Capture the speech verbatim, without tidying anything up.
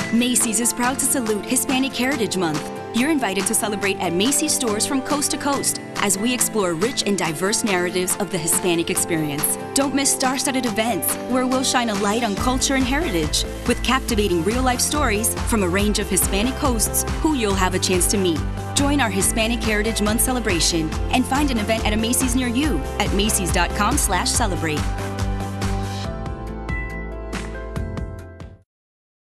Macy's is proud to salute Hispanic Heritage Month. You're invited to celebrate at Macy's stores from coast to coast as we explore rich and diverse narratives of the Hispanic experience. Don't miss star-studded events where we'll shine a light on culture and heritage with captivating real-life stories from a range of Hispanic hosts who you'll have a chance to meet. Join our Hispanic Heritage Month celebration and find an event at a Macy's near you at macys dot com slash celebrate.